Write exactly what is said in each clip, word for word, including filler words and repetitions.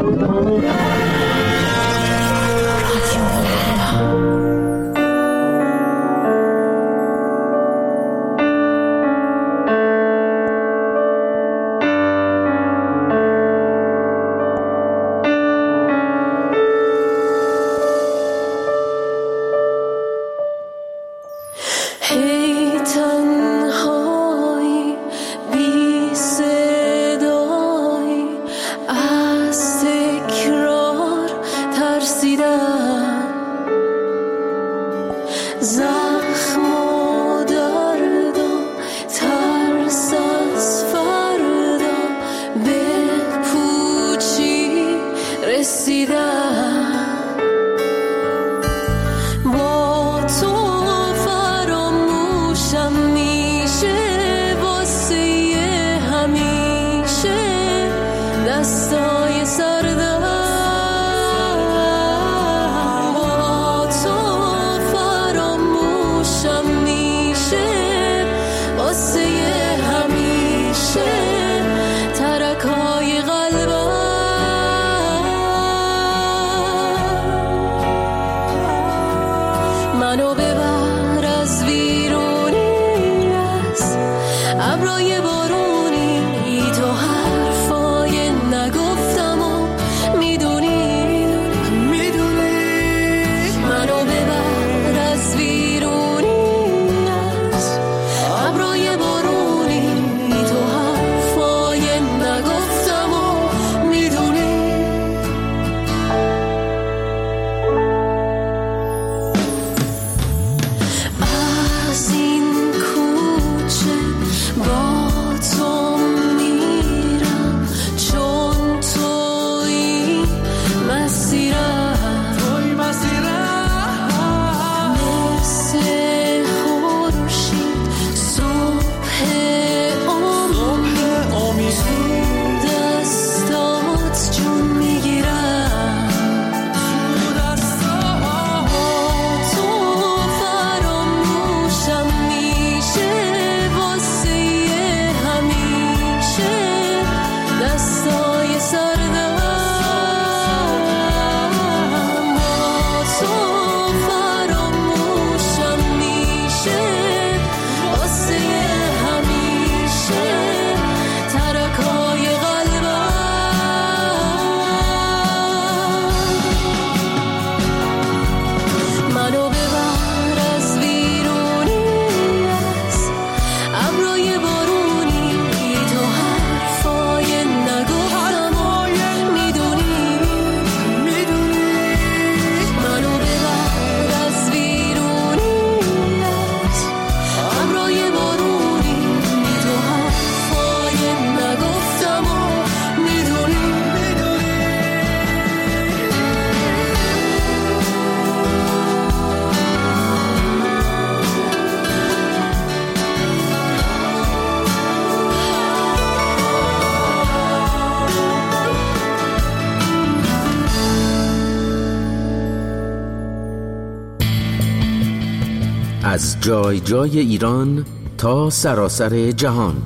از جای جای ایران تا سراسر جهان،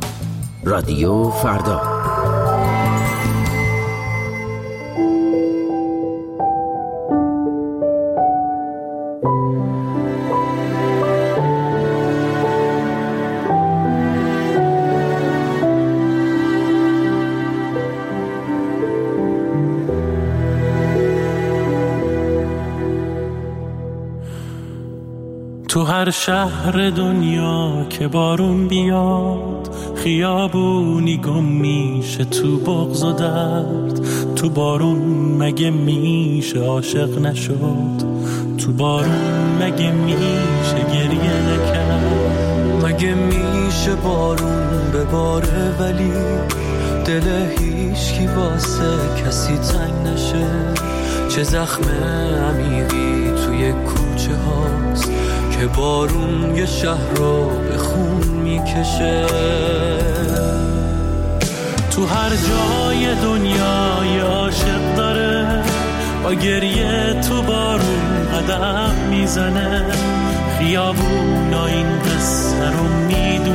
رادیو فردا. تو هر شهر دنیا که بارون بیاد، خیابونی گم میشه تو بغض و درد. تو بارون مگه میشه عاشق نشد؟ تو بارون مگه میشه گریه نکرد؟ مگه میشه بارون بباره ولی دل هیچ کی واسه کسی تنگ نشه؟ چه زخم عمیقی توی کوچه هاست که بارون یه شهر رو به خون میکشه. تو هر جای دنیا یه عاشق داره، با گریه تو بارون قدم میزنه. خیابونا این قصه رو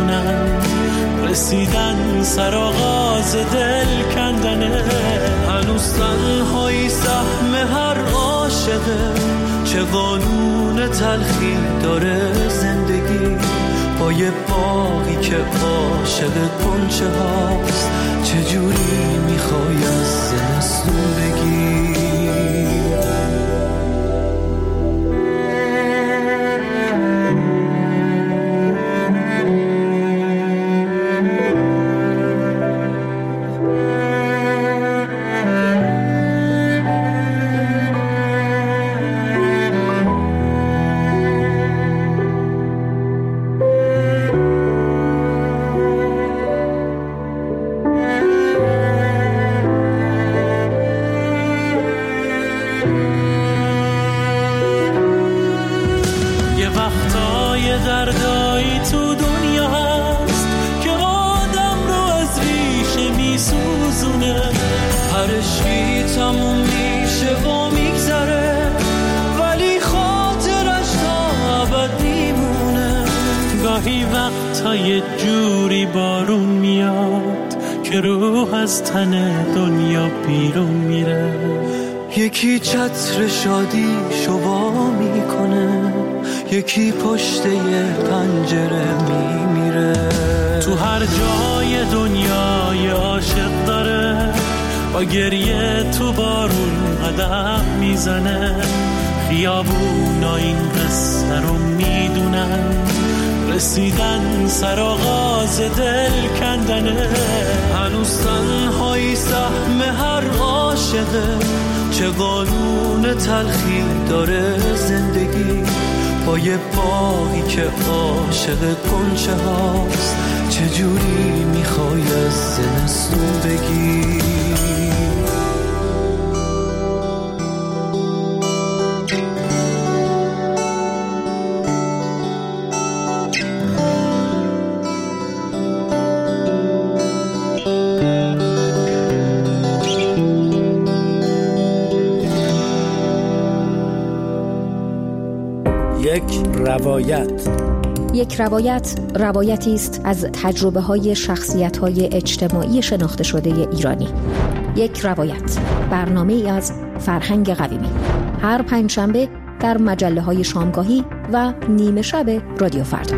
میدونن، رسیدن سر آغاز دل کندنه. هنوز هنوز تنهایی سهم هر عاشقه، چه قانون تلخی داره زندگی با یه باقی که عاشق گنچه هاست. چجوری میخوای از زمستون بگی؟ یه جوری بارون میاد که روح از تن دنیا بیرون میره. یکی چتر شادی شوا میکنه، یکی پشت یه پنجره میمیره. تو هر جای دنیا یه عاشق داره، با گریه تو بارون قدم میزنه. خیابونا این قصه رو میدونن، رسیدن سر آغاز دل کندنه. هنوز تنهایی سهم هر عاشقه، چه قانون تلخی داره زندگی با یه باقی که عاشق گنچه هاست. چجوری میخوای از زمستون بگی؟ یک روایت. یک روایت روایتی است از تجربه‌های شخصیت‌های اجتماعی شناخته شده ایرانی. یک روایت، برنامه‌ای از فرهنگ قویمی، هر پنجشنبه در مجله‌های شامگاهی و نیمه شب رادیو فردا.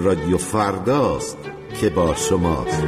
رادیو فرداست که با شماست.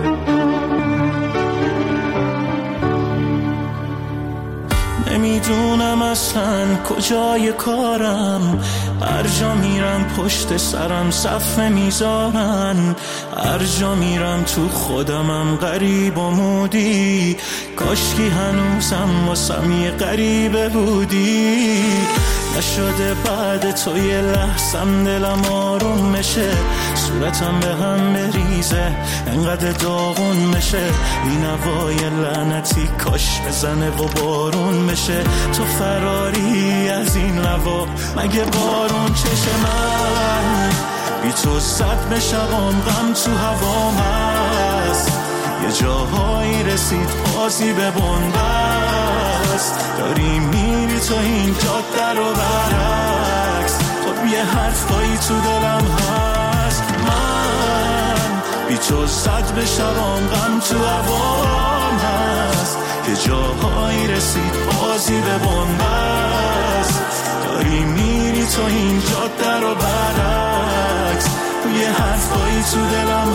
نمیدونم اصلا کجای کارم، هر جا میرم پشت سرم صفحه میذارن، هر جا میرم تو خودمم غریب و مودی، کاشکی هنوزم واسم یه غریبه بودی. نشده بعد تو یه لحظم دلم آروم میشه، صورتم به هم بریزه انقدر داغون میشه، این هوای لعنتی کاش بزنه و بارون بشه. تو فراری از این هوا مگه بارون چشه؟ من بی تو صد بشم غم تو هوام هست، یه جاهایی رسید بازی به بنبست، داری میری تو این جاده رو برعکس، خب یه حرفایی تو دلم هست. من بی تو صد بشم غم تو هوام هست، یه جاهایی رسید بازی به بنبست، داری میری تو این جاده رو برعکس، یه حرفایی تو دلم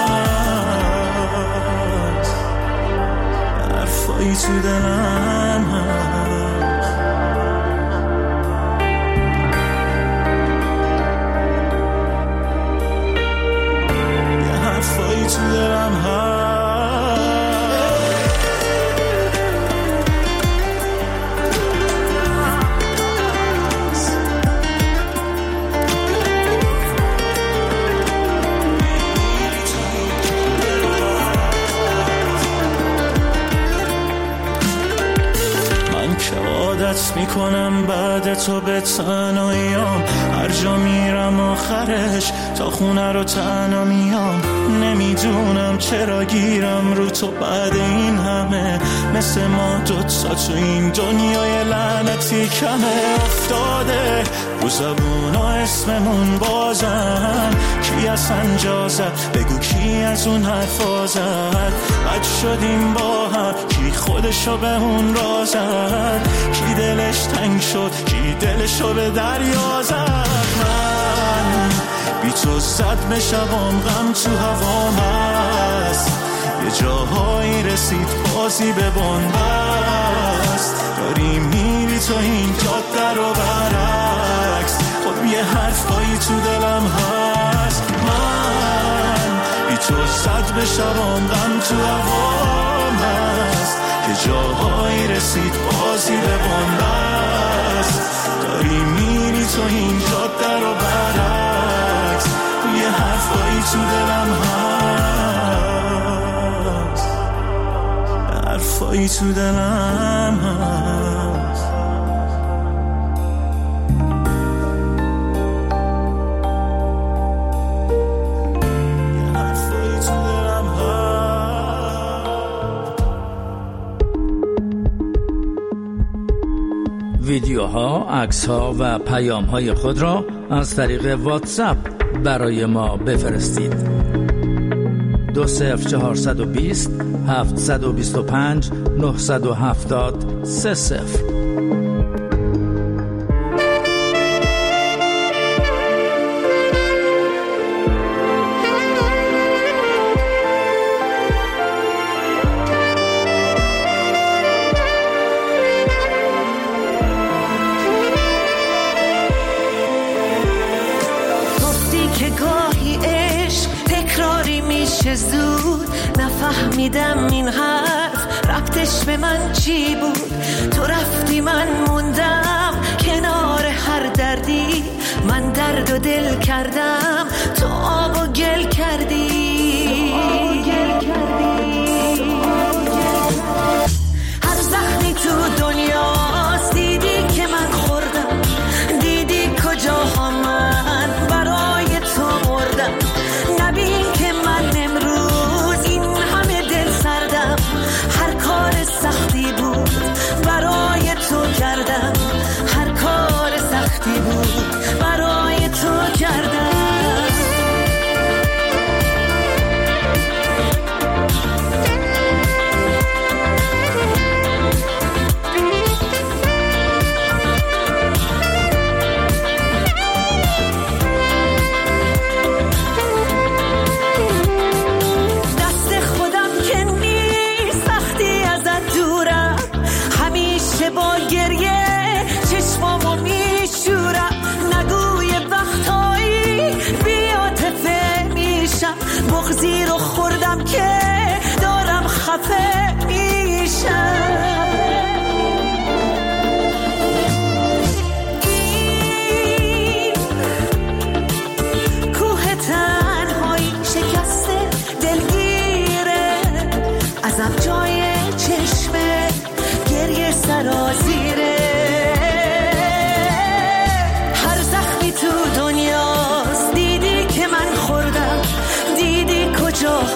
هست، حرفایی تو دلم هست، یه حرفایی تو دلم هست. عادت میکنم بعد تو به تنهاییام، هر جا میرم آخرش تا خونه رو تنها میام، نمیدونم چرا گیرم رو تو بعد این همه، مثل ما دوتا تو این دنیای لعنتی کمه افتاده رو زبونا اسممون بازن، کی از انجا زد بگو کی از اون حرفا زد، بد شدیم با هم کی خودشو به اون را زد، کی دلش تنگ شد کی دلشو به دریا زد. من بی تو صد بشم غم تو هوام هست، یه جاهایی رسید بازی به بنبست، داری میری تو این جاده رو برعکس، خب یه حرفایی تو دلم هست. من بی تو صد بشم غم تو هوام هست، یه جاهایی رسید بازی به بنبست، داری میری تو این جاده رو برعکس، یه حرفایی تو دلم هست، حرفایی تو دلم هست. ویدیوها، عکس‌ها و پیام‌های خود را از طریق واتساپ برای ما بفرستید. دو صفر چهارصد و بیست هفتصد و بیست و پنج نهصد و هفتاد سه صفر. زود نفهمیدم این حرف ربطش به من چی بود، تو رفتی من موندم کنار هر دردی، من درد و دل کردم تو آب و گل کردی، هر زخمی تو دنیاست دیدی که من خوردم، دیدی کجاها من برای تو مردم، نبین که من امروز این همه دل سردم، هر کار سختی بود برای تو کردم، هر کار سختی بود برای تو کردم.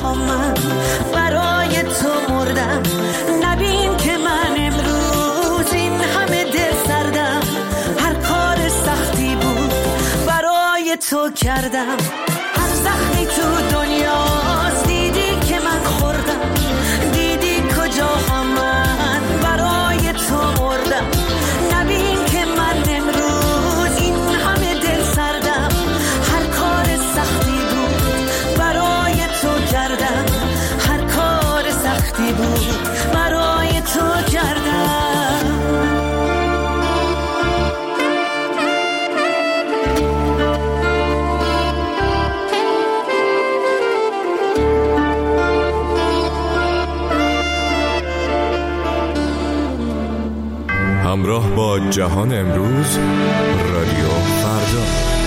ها من برای تو مردم. نبین که من امروز این همه دل سردم، هر کار سختی بود برای تو کردم. هر زخمی تو دنیاست دیدی که من خوردم، دیدی کجاها من برای تو مردم. نبین که من امروز این همه دل سردم، هر کار سختی بود برای تو کردم، هر کار سختی بود برای تو کردم. همراه با جهان امروز، رادیو فردا.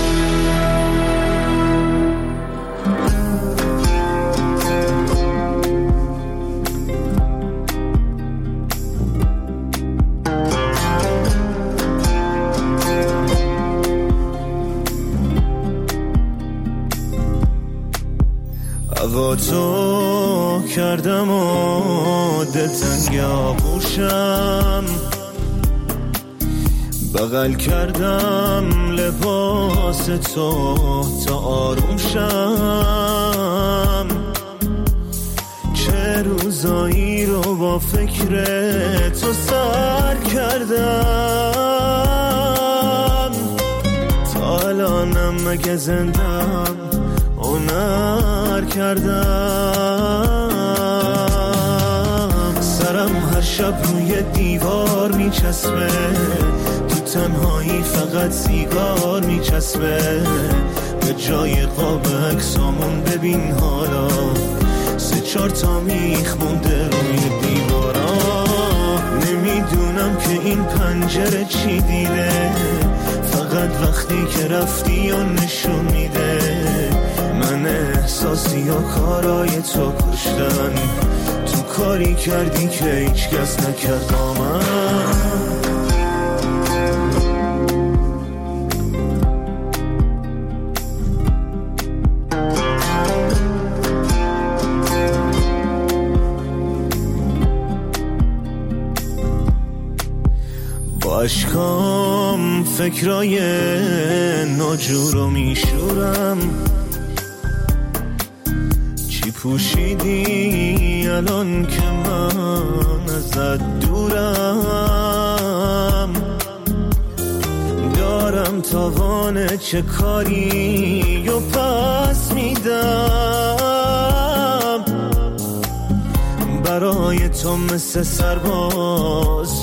هوا تو کردم و دلتنگ آغوشم، بغل کردم لباس تو تا آروم شم. چه روزایی رو با فکر تو سر کردم، تا الانم مگه زندم هنر کردم. سرم هر شب روی دیوار میچسبه، تنهایی فقط سیگار میچسبه. به جای قاب عکسامون ببین حالا سه چهار تا میخ مونده روی دیوارا. نمیدونم که این پنجره چی دیده، فقط وقتی که رفتی و نشون میده. من احساسی و کارای تو کشتن، تو کاری کردی که هیچ کس نکرد با من. عشقام فکرای ناجورو میشورم، چی پوشیدی الان که من ازت دورم. دارم تاوان چه کاری و پس میدم، برای تو مثل سرباز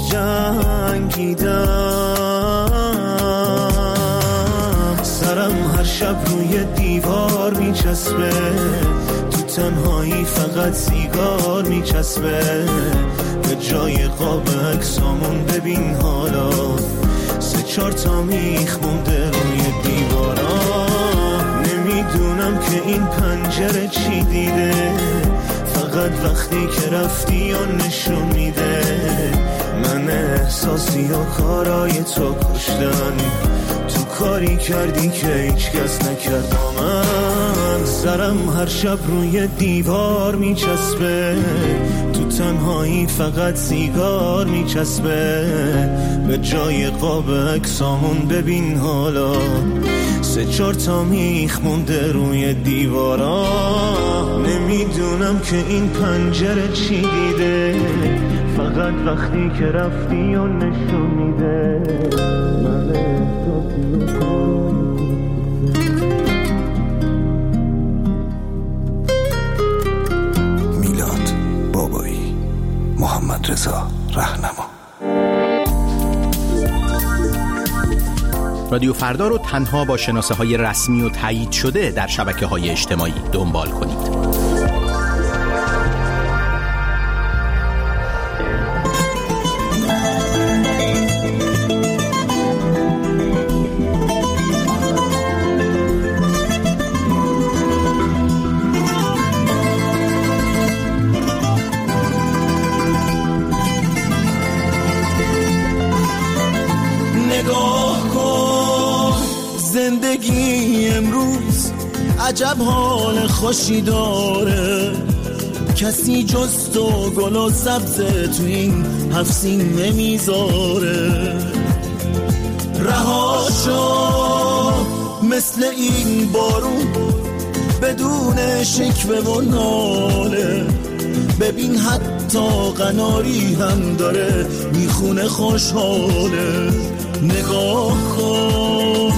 جنگیدم. سرم هر شب روی دیوار میچسبه، تو تنهایی فقط سیگار میچسبه. به جای قاب عکسامون ببین حالا سه چهار تا میخ مونده روی دیوارا. نمیدونم که این پنجره چی دیده، فقط وقتی که رفتی و نشون میده. من احساسی و کارای تو کشتن، تو کاری کردی که هیچ کس نکرد با من. سرم هر شب روی دیوار میچسبه، تو تنهایی فقط سیگار میچسبه. به جای قاب عکسامون ببین حالا سه چهار تا میخ مونده روی دیوارا. نمیدونم که این پنجره چی دیده، فقط وقتی که رفتی و نشون میده. من احساسی میلاد بابایی، محمد رضا رهنما. رادیو فردا رو تنها با شناسه های رسمی و تایید شده در شبکه های اجتماعی دنبال کنید. عجب حال خوشی داره، کسی جز تو گل و سبز تو این هفت سین نمیذاره. رها شو مثل این بارون بدون شکوه و ناله، ببین حتی قناری هم داره میخونه خوشحاله. نگاه کن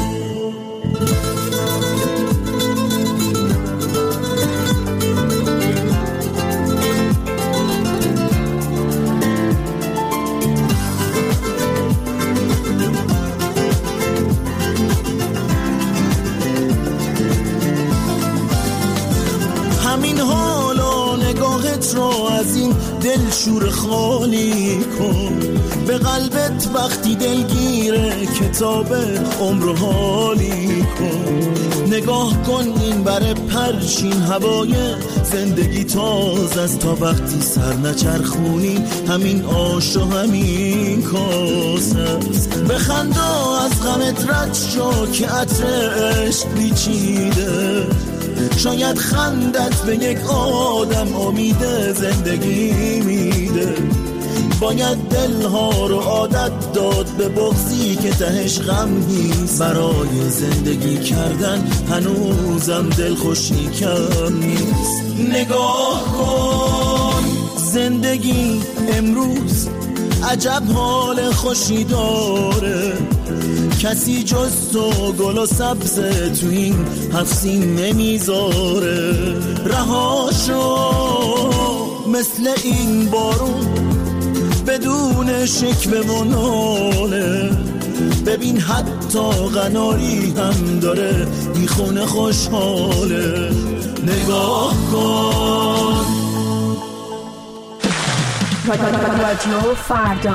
همین حالا نگاهت رو از این دل شور خالی کن، به قلبت وقتی دلگیره کتاب عمر حالی کن. نگاه کن این بر پرشین هوای زندگی تاز از تا وقتی سر نچرخونی همین آش و همین کاس است. بخندا از غمت رد شو که عطر عشق بیچیده، شاید خندت به یک آدم امید زندگی میده. باید دلها رو عادت داد به بغضی که تهش غم نیست، برای زندگی کردن هنوزم دل خوشی کم نیست. نگاه کن زندگی امروز عجب حال خوشی داره، کسی جز تو گل و سبز تو این هفت سین نمیذاره. رها شو مثل این بارون بدون شکوه و ناله، ببین حتی قناری هم داره میخونه خوشحاله. نگاه کن رادیو فردا.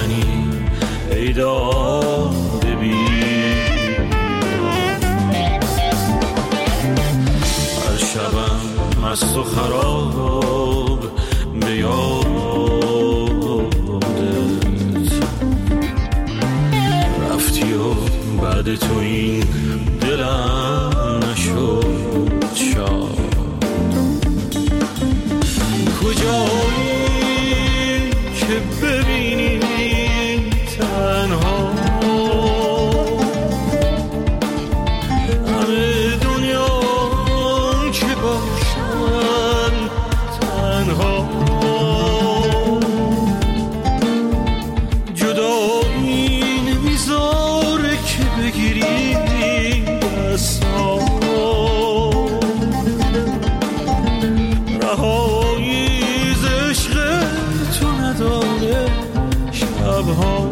منی ای داده بی هر شبم مست و خراب به یادت رفتی و بعد تو این دلم نشد شاد کجایی که ببینی تنها همه دنیا که باشن تنها جدایی نمیذاره که بگیری دستا رهایی ز عشق تو نداره شبها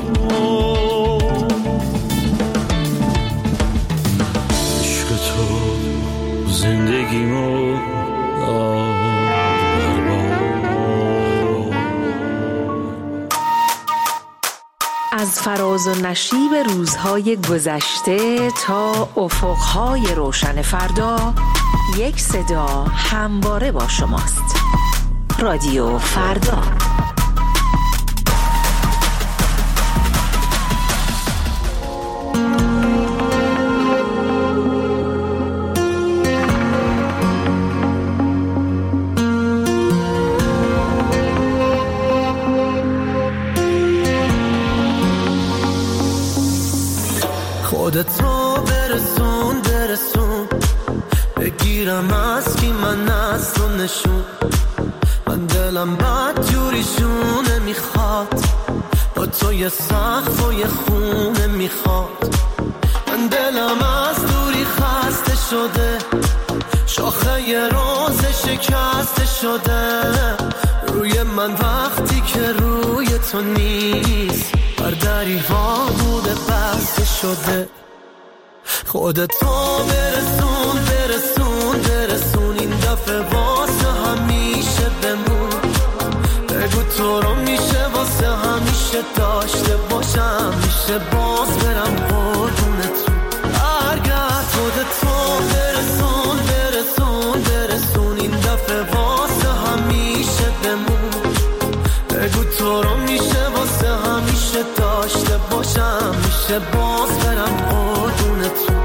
عشق تو زندگیمو از فراز و نشیب روزهای گذشته تا افقهای روشن فردا یک صدا همواره با شماست. رادیو فردا. خودتو برسون برسون بگیرم از کی من از تو نشون من دلم بد جوریشونه میخواد با تو یه سقف و یه خونه میخواد من دلم از دوری خسته شده شاخه یه روز شکسته شده روی من وقتی که روی تو نیست بر دریها بوده بسته شده خودتو برسون برسون برسون این دفعه واسه همیشه بمون بگو تو رو میشه واسه همیشه داشته باشم میشه باز برم قربونتون برگرد خودتو برسون برسون برسون این دفعه واسه همیشه بمون بگو تو رو میشه واسه همیشه داشته باشم میشه باز برم قربونتون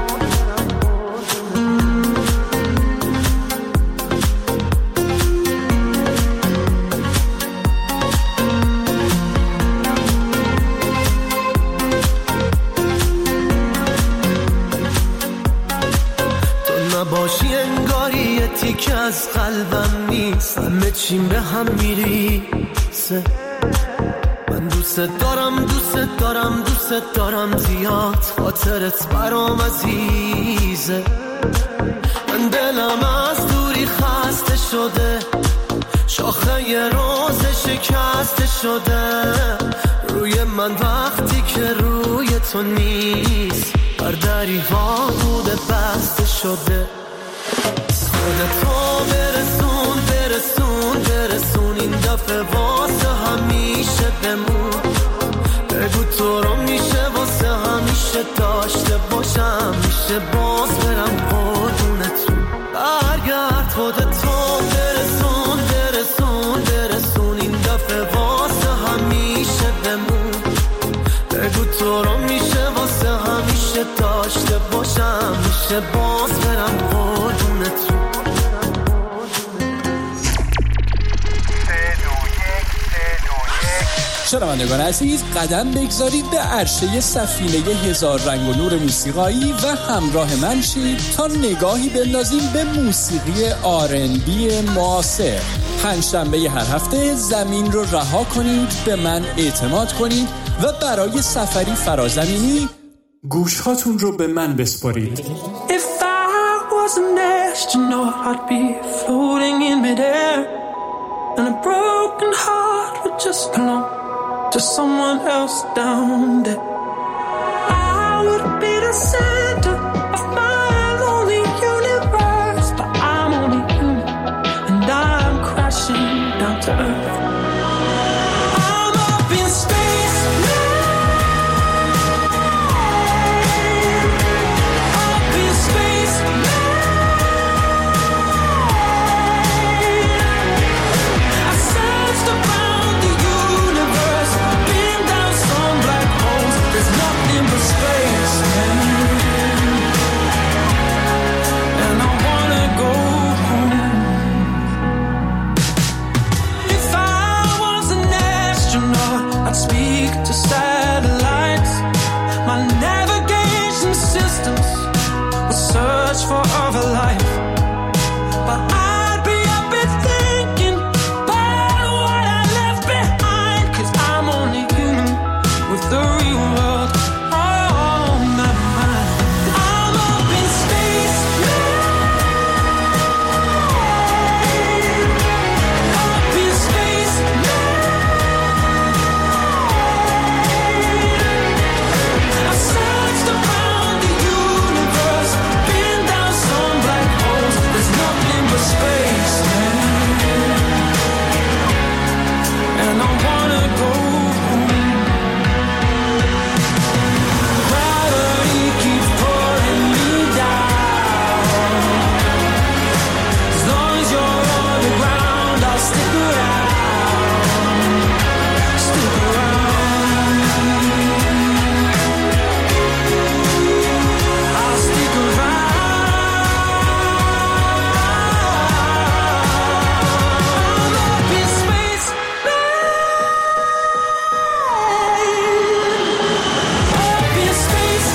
نباشی انگاری یه تیک از قلبم نیست همه چیم به هم میریسه من دوست دارم دوست دارم دوست دارم زیاد خاطرت برام عزیزه من دلم از دوری خسته شده شاخه یه روز شکسته شده روی من وقتی که روی تو نیست بر دریها بوده بسته شده خودتو برسون برسون برسون این دفعه واسه همیشه بمون بگو تو رو میشه واسه همیشه داشته باشم میشه باز برم قربونتون برگرد خودتو برسون برسون برسون این دفعه واسه همیشه بمون بگو تو رو میشه واسه همیشه داشته باشم میشه باز برم قربونتون شنوندگان عزیز قدم بگذارید به عرشه سفینه هزار رنگ و نور موسیقایی و همراه من شید تا نگاهی بندازیم به موسیقی آر ان بی معاصر. پنجشنبه هر هفته زمین رو رها کنید، به من اعتماد کنید و برای سفری فرازمینی گوشهاتون رو به من بسپارید. If I was an astronaut, I'd be floating in midair, and a broken heart would just belong to someone else down there. I would be the center of my lonely universe, but I'm only human, and I'm crashing down to earth. I'm up in space. speak to satellites. My navigation systems will search for other life, but I'd be up and thinking about what I left behind, 'cause I'm only human with the real world on my mind. I'm up in space, up in space. I've searched around the universe, been down some black holes. There's nothing but space, man. And I wanna go home. Gravity keeps pulling me down. As long as you're on the ground, I'll stick around. Stick around. I'll stick around. I'm up in space, up in space.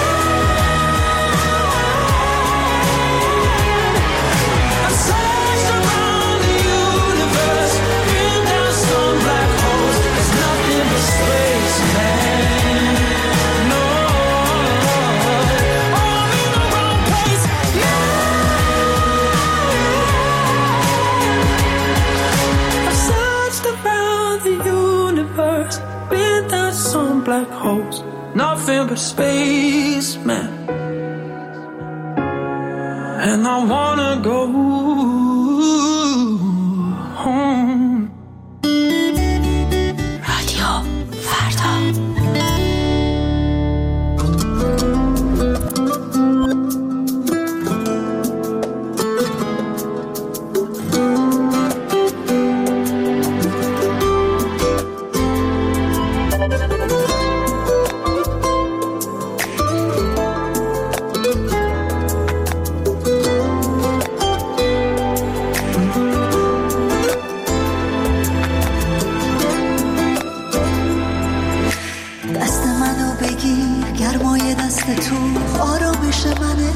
I've searched around the universe, been down some black holes. There's nothing but space, man. No, I'm in the wrong place. I've searched around the universe, been down some black holes. Nothing but space, man. And I wanna go home. رادیو فردا. دست منو بگیر، گرمای دست تو آرامش منه.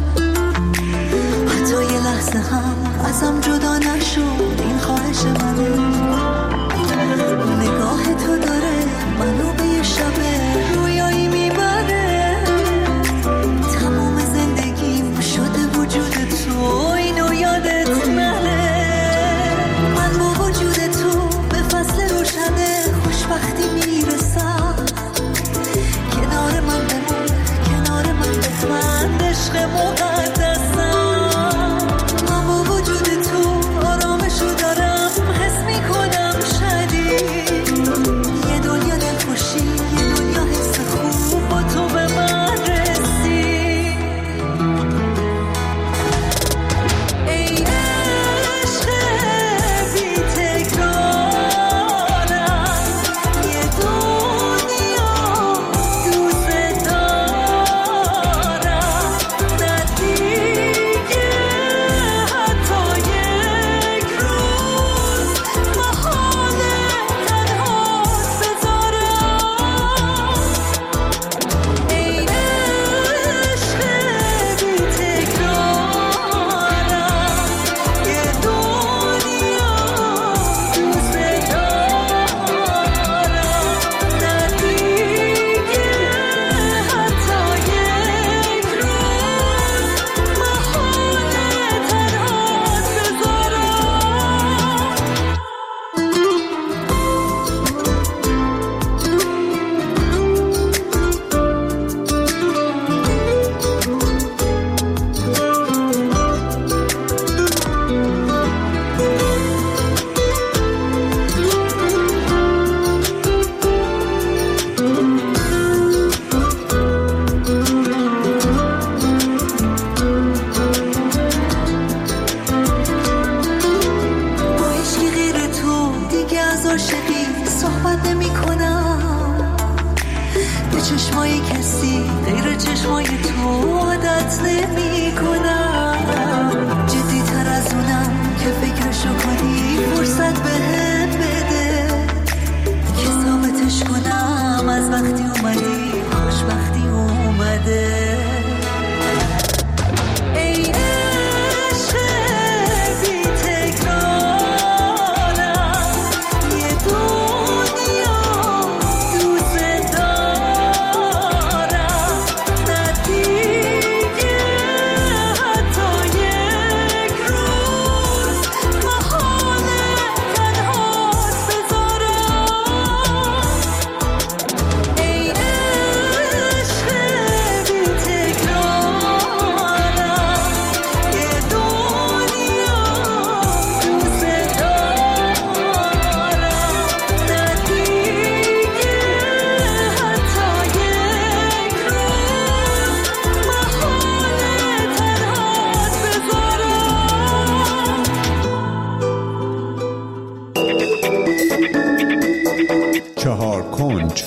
حتی یه لحظه هم ازم جدا نشد، این خواهش منه. نگاه تو داره منو به یه شب رویایی میبره. تمام زندگیم شده وجود تو، اینو یادت نره. من با وجود تو به فصل روشنه خوشبختی میرسم. کنار من بمون، کنار من بخند، عشق مقدسم. من با وجود تو آرامشو دارم، حس میکنم شدید. یه دنیا دلخوشی، یه دنیا حس خوب با تو به من رسید. ای عشق بی تکرارم، یه دنیا دوست دارم. نه دیگه حتی یک روز محاله تنهات بذارم. ای عشق بی تکرارم، یه دنیا دوست دارم. نه دیگه حتی یک روز محاله تنهات با عشقی غیر تو دیگه از عاشقی صحبت نمی کنم. به چشمای کسی غیر چشمای تو عادت نمی کنم. جدی تر از اونم که فکرشو کنی فرصت بهم بده که ثابتش کنم. چهار کنج.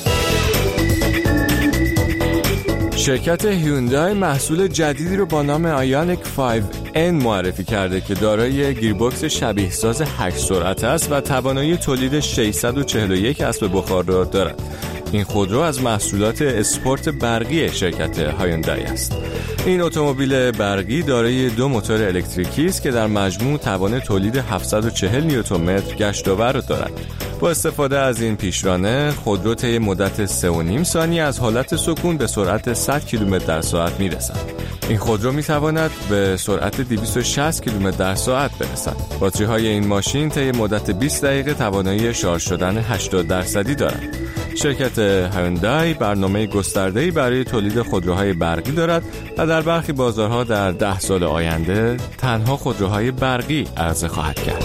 شرکت هیوندای محصول جدیدی رو با نام آیونیک پنج ان معرفی کرده که دارای گیربکس شبیه ساز هشت سرعت است و توانایی تولید ششصد و چهل و یک اسب بخار را دارد. این خودرو از محصولات اسپورت برقی شرکت هیوندای است. این اتومبیل برقی دارای دو موتور الکتریکی است که در مجموع توان تولید هفتصد و چهل نیوتن متر گشت‌آور را دارد. با استفاده از این پیشرانه خودرو طی مدت سه و نیم ثانیه از حالت سکون به سرعت صد کیلومتر در ساعت میرسد. این خودرو میتواند به سرعت دویست و شصت کیلومتر در ساعت برسد. باتری های این ماشین طی مدت بیست دقیقه توانایی شارژ شدن هشتاد درصدی دارد. شرکت هیوندای برنامه گسترده‌ای برای تولید خودروهای برقی دارد و در برخی بازارها در ده سال آینده تنها خودروهای برقی عرضه خواهد کرد.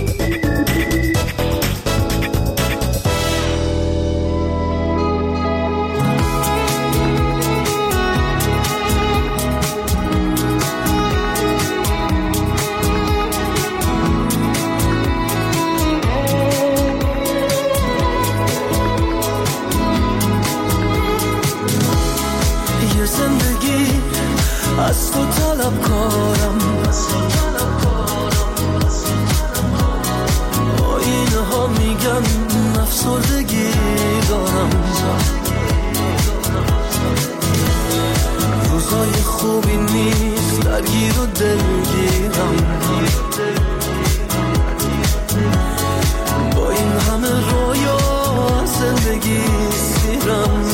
از تو طلب کارم آینه ها میگن افسردگی دارم روزای خوبی نیست درگیر و دلگیرم با این همه رویا زندگی سیرم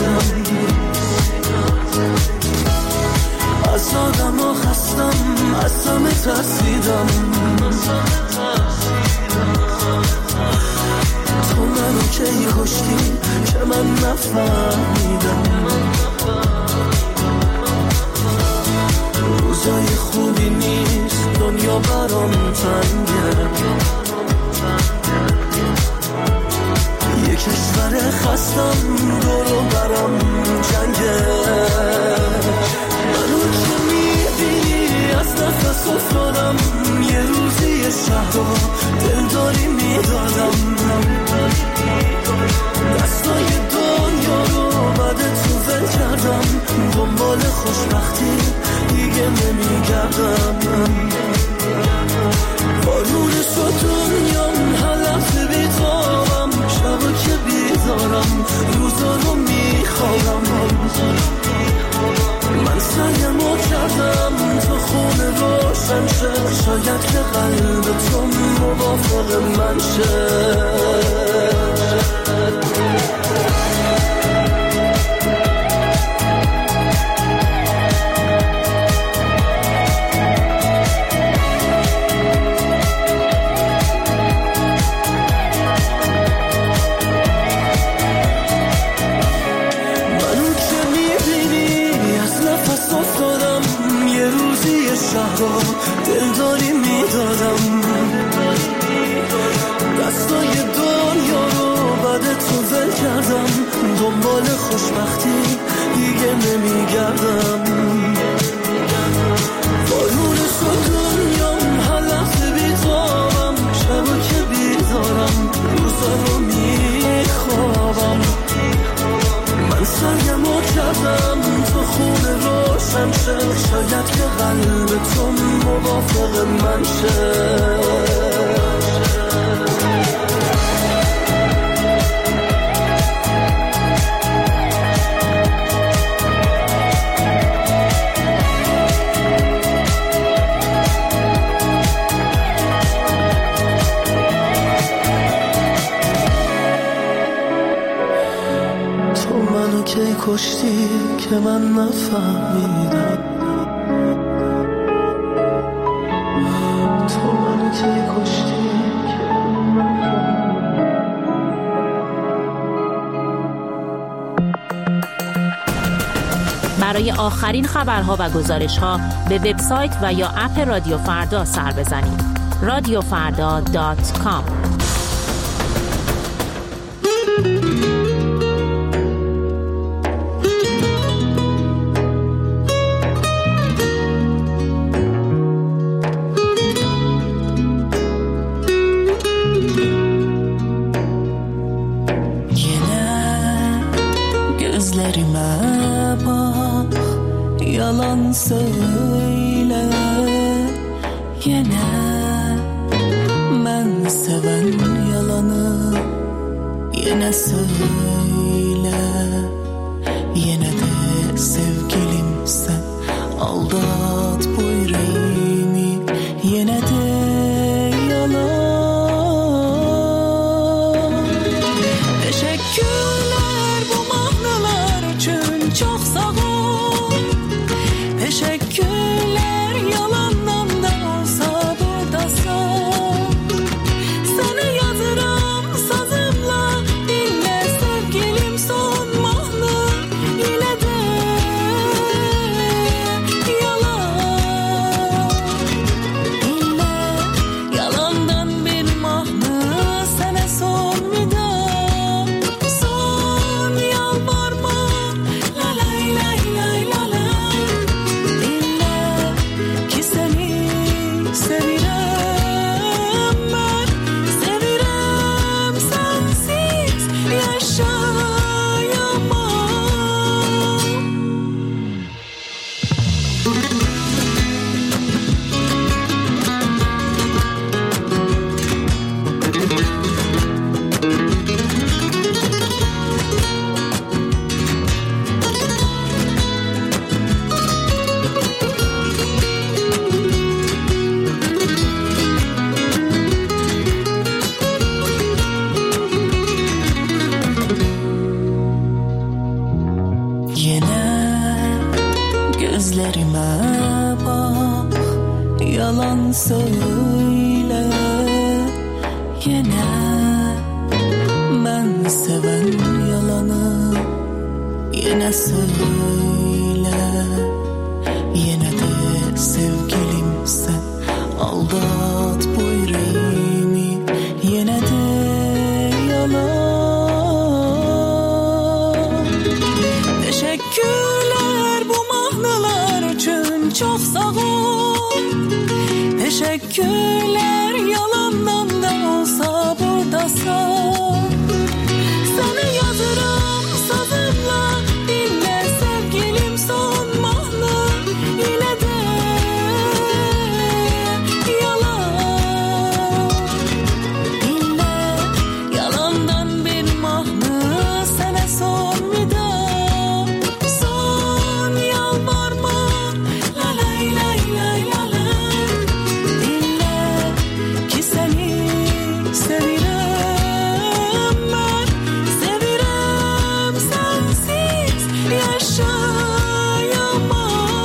از آدم ها خستم از همه ترسیدم تو منو کی کشتی که من نفهمیدم روزای خوبی نیست دنیا برام تنگه یه کشور خستم دورو برام جنگه منو که میبینی از نفس افتادم یه روزی شهر رو دلداری میدادم دستای دنیا رو بعد تو ول کردم دنبال خوشبختی دیگه نمیگردم بارون شد دنیام هر لحظه بیتابم شبا که بیدارم روزا رو میخوابم من سعیمو کردم تو خونه روشن شه شاید که قلب تو موافق من شه دلداری میدادم دستای دنیا رو بعد تو ول کردم دنبال خوشبختی دیگه نمیگردم بارون شد دنیام هر لحظه بیتابم شبا که بیدارم روزا رو میخوابم من سعیمو کردم تو خونه روشن شه شاید که قلب تو موافق من شه تو منو کی کشتی که من نفهمیدم تو منو کی کشتی برای آخرین خبرها و گزارشها به وبسایت و یا اپ رادیو فردا سر بزنید رادیو فردا دات کام. یه yalan söyle yine. Ben seven yalanı yine söyle. Yine de sevgilim sen aldat bu yüreğimi. Yine de yalan. Teşekkürler bu mahnalar için çok sağ ol. Teşekkürler yalandan da olsa buradasın. Sana yazırım sazımla dinle sevgilim son mahna. Yine de yalan. İlle yalandan bir mahna sana son vida. Son yalvarma la lay lay lay la lay. İlle ki seni sevirem ben. Sevirem sensiz yaşayamam. Yine gözlerime bak, yalan söyle yine. Ben seven yalanı yine söyle. Yine de sevgilim sen aldat bu yüreğimi. Yine de yalan. Teşekkürler bu mahnalar için çok sağ ol. Teşekkürler yalandan da olsa buradasın. Sana yazırım sazımla dinle sevgilim son mahna. Yine de yalan. İlle yalandan bir mahna sana son vida. Son yalvarma la lay lay lay la lay. İlle ki seni sevirem ben. Sevirem sensiz yaşayamam.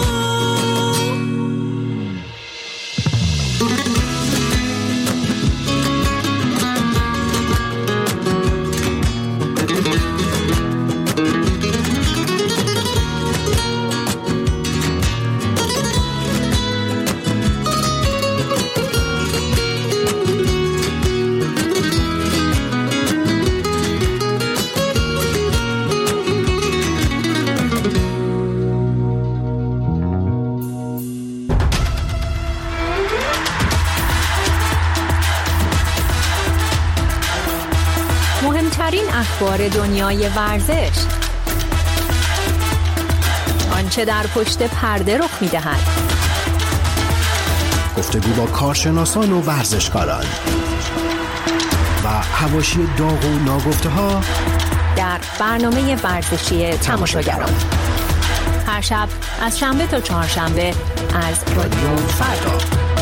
مهمترین اخبار دنیای ورزش، آنچه در پشت پرده رخ می‌دهد، گفتگو با کارشناسان و ورزشکاران و حواشی داغ و ناگفته‌ها در برنامه ورزشی تماشاگران. هر شب از شنبه تا چهارشنبه از رادیو فردا.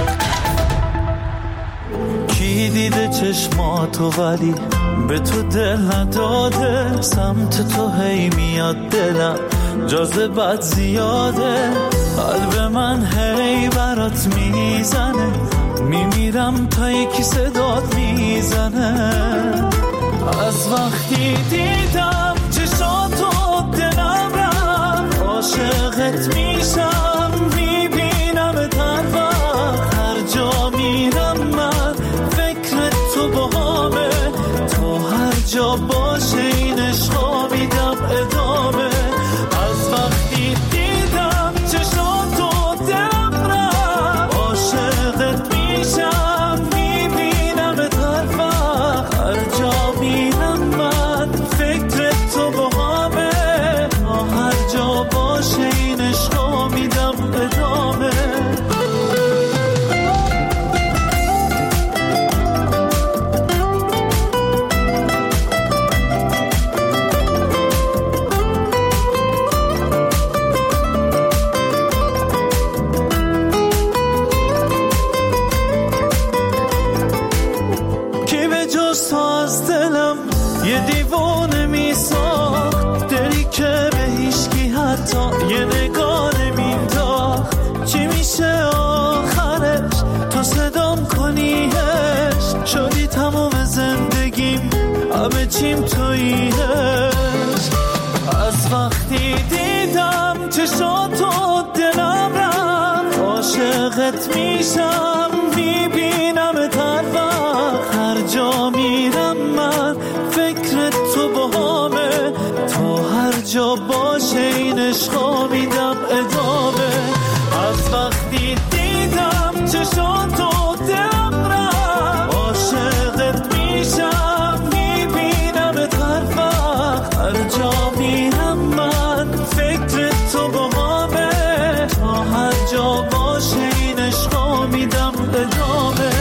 کی دیده چشماتو ولی به تو دل نداده. سمت تو هی میاد دلم جاذبت زیاده. قلب من هی برات میزنه. میمیرم تا یکی صدات میزنه. از وقتی دیدم چشاتو دلم رفت. عاشقت میشم میبینم تن وقت. هر جا میرم من فکر تو باهامه. تو هر جا باشه این عشقا میدم ادامه. از وقتی دیدم چشاتو دلم رفت. عاشقت میشم میبینم تن وقت. هر جا میرم من فکر عاشقت میشم میبینم هر وقت هر جا میرم من فکر تو باهامه تا هر جا باشه این عشقا میدم ادامه از وقتی دیدم چشاتو دلم رفت عاشقت میشم میبینم هر وقت هر جا میرم من فکر تو باهامه تا هر جا باشه این عشقا میدم ادامه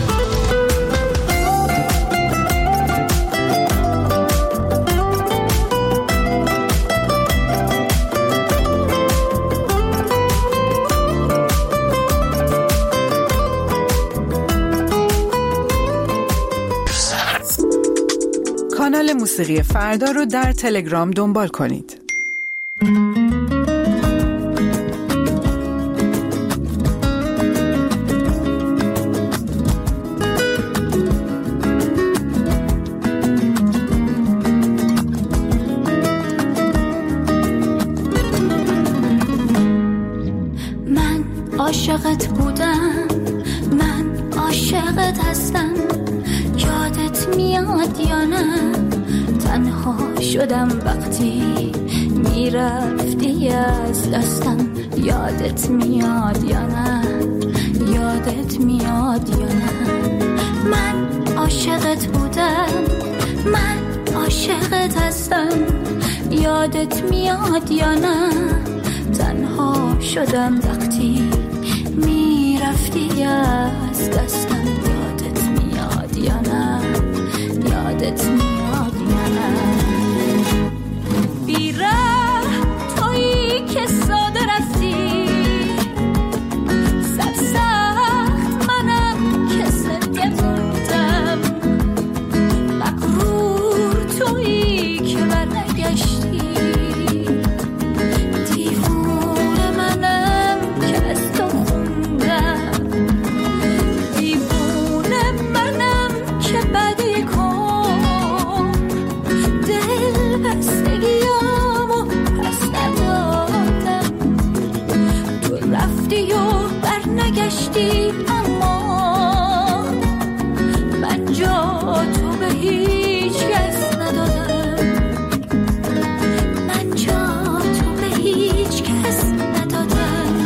کانال موسیقی فردا رو در تلگرام دنبال کنید. من عاشقت بودم، من عاشقت هستم، یادت میاد یا نه؟ تنها شدم وقتی میرفتی از دستم، یادت میاد یا نه؟ یادت میاد یا نه؟ من عاشقت بودم، من عاشقت هستم، یادت میاد یا نه؟ تنها شدم وقتی میرفتی از دستم، یادت میاد یا نه؟ یادت میاد یا نه؟ بیره تویی که ساده رفتی، سرسخت منم که سنده موندم، مغرور تویی که برنگشتی، دیوونه منم که از تو خوندم، دیوونه منم که بدی کن، دل بستگیامو پس ندادم، تو رفتی و برنگشتی، اما من جا تو به هیچ کس ندادم، من جا تو به هیچ کس ندادم.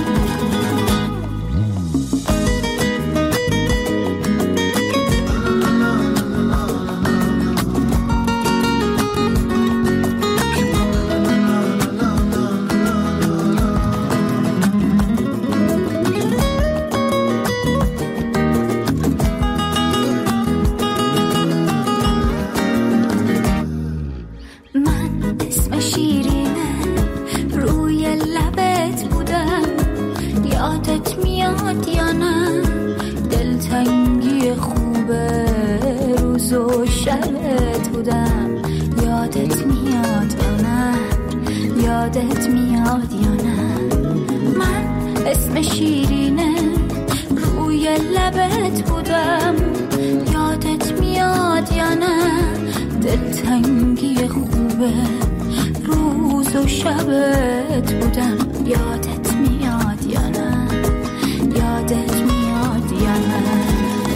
من اسم شیرینه روی لبت بودم، یادت میاد یا نه؟ دلتنگی خوبه روز و شبت بودم، یادت میاد یا نه؟ یادت میاد یا نه؟ من اسم شیرینه روی لبت بودم، یادت میاد یا نه؟ دلتنگی خوبه روز و شبت بودم، یادت میاد یا نه؟ یادت میاد یا نه؟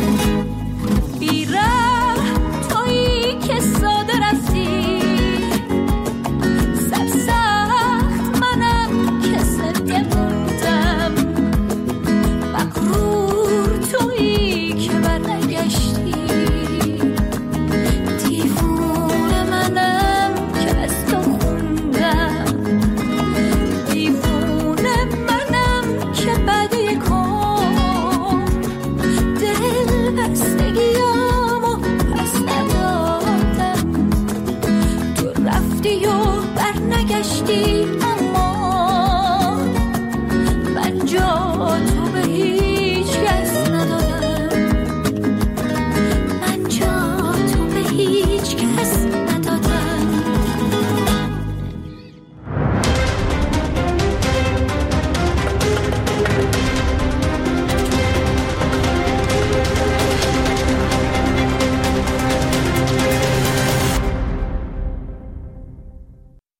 بیره تویی که ساده رفتی، سرسخت منم که سنده موندم، مغرور تویی که برنگشتی، دیوونه منم که از تو خوندم، دیوونه منم که بدی کن، دل بستگیامو پس ندادم، تو رفتی و برنگشتی،